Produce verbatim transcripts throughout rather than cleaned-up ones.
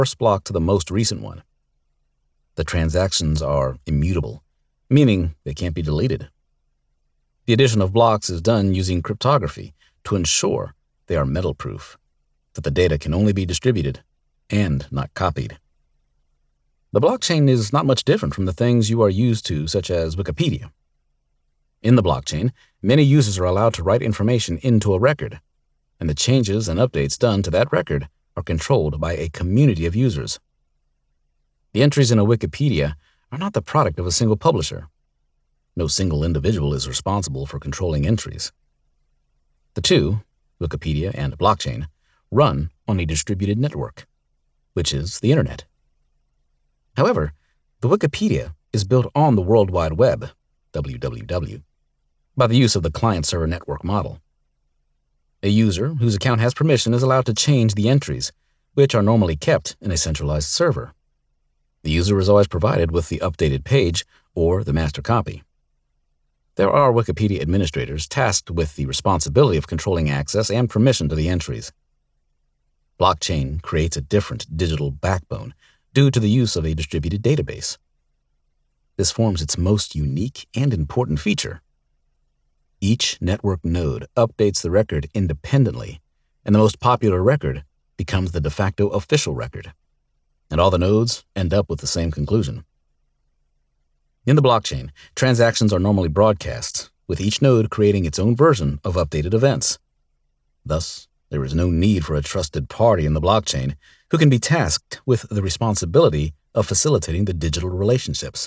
first block to the most recent one. The transactions are immutable, meaning they can't be deleted. The addition of blocks is done using cryptography to ensure they are metal-proof, that the data can only be distributed and not copied. The blockchain is not much different from the things you are used to, such as Wikipedia. In the blockchain, many users are allowed to write information into a record, and the changes and updates done to that record are controlled by a community of users. The entries in a Wikipedia are not the product of a single publisher. No single individual is responsible for controlling entries. The two, Wikipedia and blockchain, run on a distributed network, which is the Internet. However, the Wikipedia is built on the World Wide Web, W W W, by the use of the client-server network model. A user whose account has permission is allowed to change the entries, which are normally kept in a centralized server. The user is always provided with the updated page or the master copy. There are Wikipedia administrators tasked with the responsibility of controlling access and permission to the entries. Blockchain creates a different digital backbone due to the use of a distributed database. This forms its most unique and important feature. Each network node updates the record independently, and the most popular record becomes the de facto official record, and all the nodes end up with the same conclusion. In the blockchain, transactions are normally broadcast, with each node creating its own version of updated events. Thus, there is no need for a trusted party in the blockchain who can be tasked with the responsibility of facilitating the digital relationships.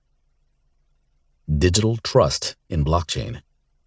Digital trust in blockchain.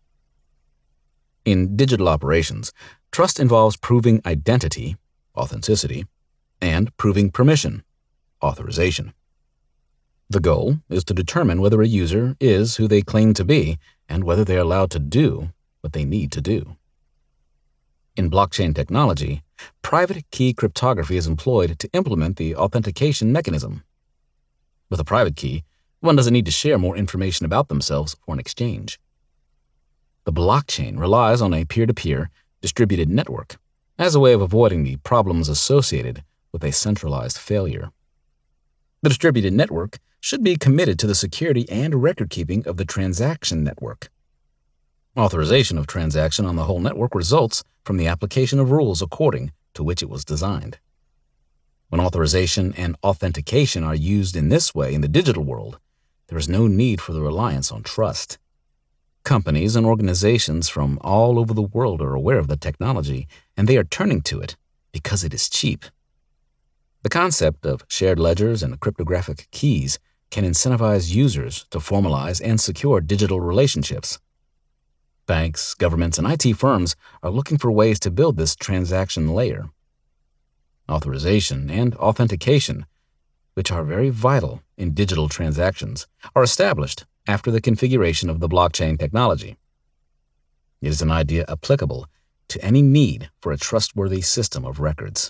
In digital operations, trust involves proving identity, authenticity, and proving permission, authorization. The goal is to determine whether a user is who they claim to be and whether they are allowed to do what they need to do. In blockchain technology, private key cryptography is employed to implement the authentication mechanism. With a private key, one doesn't need to share more information about themselves for an exchange. The blockchain relies on a peer-to-peer distributed network as a way of avoiding the problems associated with a centralized failure. The distributed network should be committed to the security and record-keeping of the transaction network. Authorization of transaction on the whole network results from the application of rules according to which it was designed. When authorization and authentication are used in this way in the digital world, there is no need for the reliance on trust. Companies and organizations from all over the world are aware of the technology, and they are turning to it because it is cheap. The concept of shared ledgers and cryptographic keys can incentivize users to formalize and secure digital relationships. Banks, governments, and I T firms are looking for ways to build this transaction layer. Authorization and authentication, which are very vital in digital transactions, are established after the configuration of the blockchain technology. It is an idea applicable to any need for a trustworthy system of records.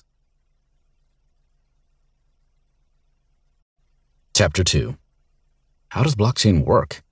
Chapter two. How does blockchain work?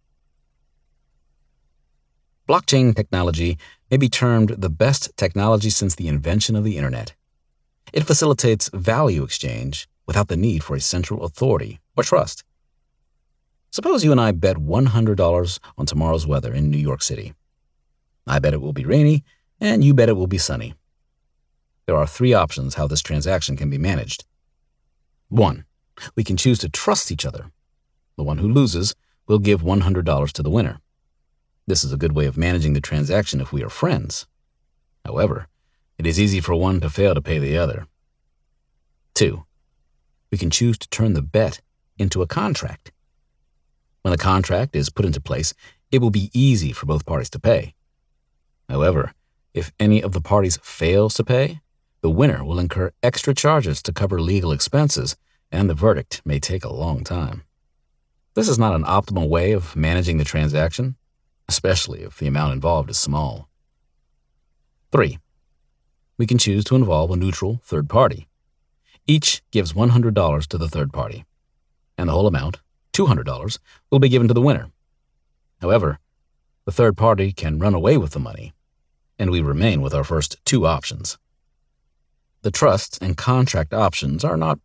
Blockchain technology may be termed the best technology since the invention of the Internet. It facilitates value exchange without the need for a central authority or trust. Suppose you and I bet one hundred dollars on tomorrow's weather in New York City. I bet it will be rainy, and you bet it will be sunny. There are three options how this transaction can be managed. One, we can choose to trust each other. The one who loses will give one hundred dollars to the winner. This is a good way of managing the transaction if we are friends. However, it is easy for one to fail to pay the other. Two, we can choose to turn the bet into a contract. When the contract is put into place, it will be easy for both parties to pay. However, if any of the parties fails to pay, the winner will incur extra charges to cover legal expenses, and the verdict may take a long time. This is not an optimal way of managing the transaction, especially if the amount involved is small. Three, we can choose to involve a neutral third party. Each gives one hundred dollars to the third party, and the whole amount, two hundred dollars, will be given to the winner. However, the third party can run away with the money, and we remain with our first two options. The trust and contract options are not